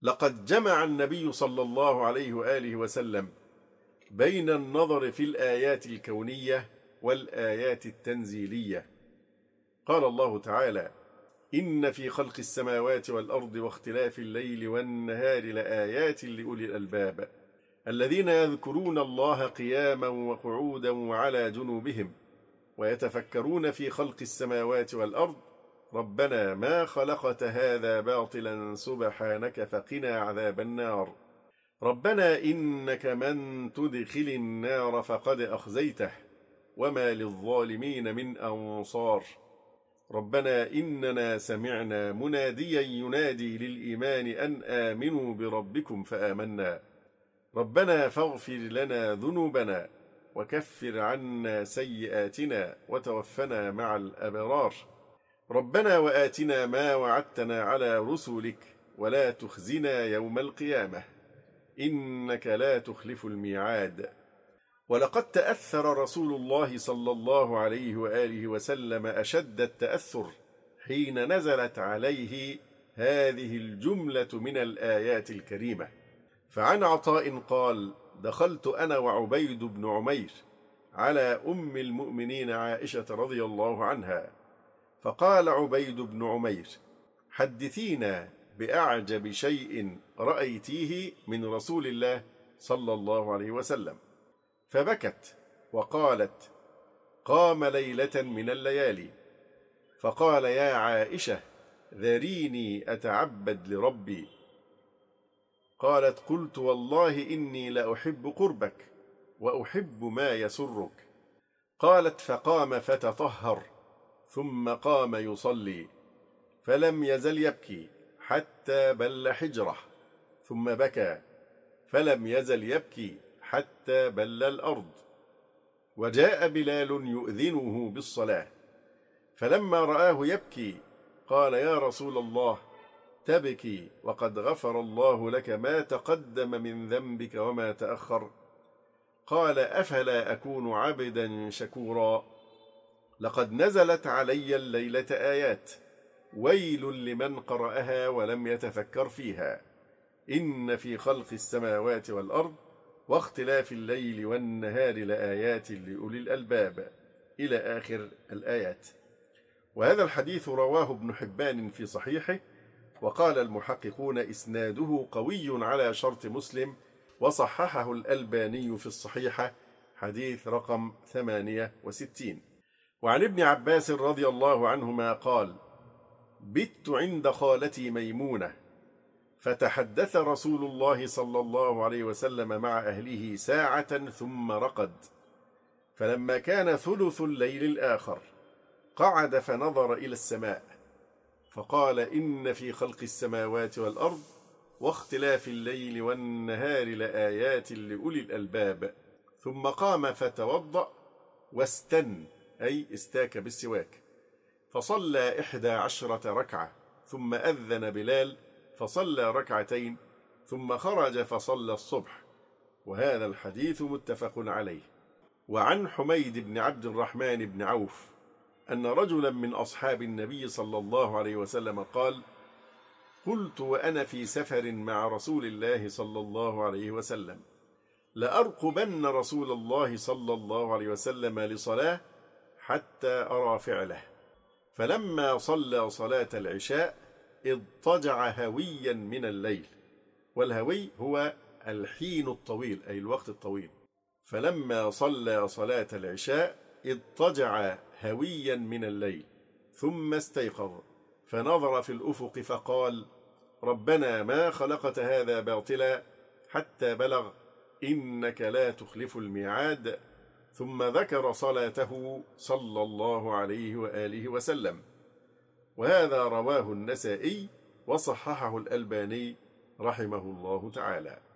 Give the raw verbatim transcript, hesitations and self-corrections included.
لقد جمع النبي صلى الله عليه وآله وسلم بين النظر في الآيات الكونية والآيات التنزيلية. قال الله تعالى: إن في خلق السماوات والأرض واختلاف الليل والنهار لآيات لأولي الألباب الذين يذكرون الله قياما وقعودا وعلى جنوبهم ويتفكرون في خلق السماوات والأرض ربنا ما خلقت هذا باطلا سبحانك فقنا عذاب النار ربنا إنك من تدخل النار فقد أخزيته وما للظالمين من أنصار ربنا إننا سمعنا مناديا ينادي للإيمان أن آمنوا بربكم فآمنا ربنا فاغفر لنا ذنوبنا وكفر عنا سيئاتنا وتوفنا مع الأبرار ربنا وآتنا ما وعدتنا على رسلك ولا تخزنا يوم القيامة إنك لا تخلف الميعاد. ولقد تأثر رسول الله صلى الله عليه وآله وسلم أشد التأثر حين نزلت عليه هذه الجملة من الآيات الكريمة. فعن عطاء قال: دخلت أنا وعبيد بن عمير على أم المؤمنين عائشة رضي الله عنها، فقال عبيد بن عمير: حدثينا بأعجب شيء رأيتيه من رسول الله صلى الله عليه وسلم. فبكت وقالت: قام ليلة من الليالي فقال: يا عائشة ذريني أتعبد لربي. قالت: قلت والله إني لأحب قربك وأحب ما يسرك. قالت: فقام فتطهر ثم قام يصلي فلم يزل يبكي حتى بل حجره ثم بكى فلم يزل يبكي حتى بل الأرض. وجاء بلال يؤذنه بالصلاة فلما رآه يبكي قال: يا رسول الله تبكي وقد غفر الله لك ما تقدم من ذنبك وما تأخر. قال: أفلا أكون عبدا شكورا. لقد نزلت علي الليلة آيات ويل لمن قرأها ولم يتفكر فيها إن في خلق السماوات والأرض واختلاف الليل والنهار لآيات لأولي الألباب إلى آخر الآيات. وهذا الحديث رواه ابن حبان في صحيحه، وقال المحققون إسناده قوي على شرط مسلم، وصححه الألباني في الصحيحة حديث رقم ثمانية وستين. وعن ابن عباس رضي الله عنهما قال: بت عند خالتي ميمونة فتحدث رسول الله صلى الله عليه وسلم مع أهله ساعة ثم رقد، فلما كان ثلث الليل الآخر قعد فنظر إلى السماء فقال: إن في خلق السماوات والأرض واختلاف الليل والنهار لآيات لأولي الألباب. ثم قام فتوضأ واستن أي استاك بالسواك فصلى إحدى عشرة ركعة ثم أذن بلال فصلى ركعتين ثم خرج فصلى الصبح. وهذا الحديث متفق عليه. وعن حميد بن عبد الرحمن بن عوف أن رجلا من أصحاب النبي صلى الله عليه وسلم قال: قلت وأنا في سفر مع رسول الله صلى الله عليه وسلم: لأرقبن رسول الله صلى الله عليه وسلم لصلاة حتى أرى فعله. فلما صلى صلاة العشاء اضطجع هويا من الليل، والهوي هو الحين الطويل أي الوقت الطويل. فلما صلى صلاة العشاء اضطجع هويا من الليل ثم استيقظ فنظر في الأفق فقال: ربنا ما خلقت هذا باطلا حتى بلغ إنك لا تخلف الميعاد. ثم ذكر صلاته صلى الله عليه وآله وسلم. وهذا رواه النسائي وصححه الألباني رحمه الله تعالى.